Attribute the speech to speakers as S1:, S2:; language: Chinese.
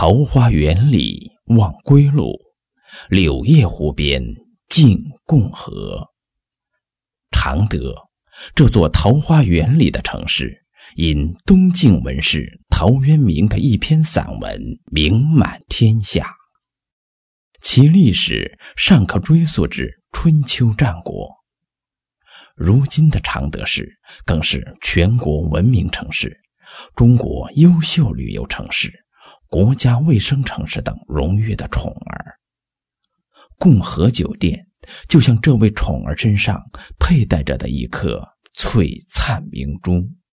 S1: 桃花源里望归路，柳叶湖边尽共和。常德，这座桃花源里的城市，因东晋文士陶渊明的一篇散文名满天下。其历史尚可追溯至春秋战国。如今的常德市更是全国文明城市、中国优秀旅游城市、国家卫生城市等荣誉的宠儿。共和酒店就像这位宠儿身上佩戴着的一颗璀璨明珠。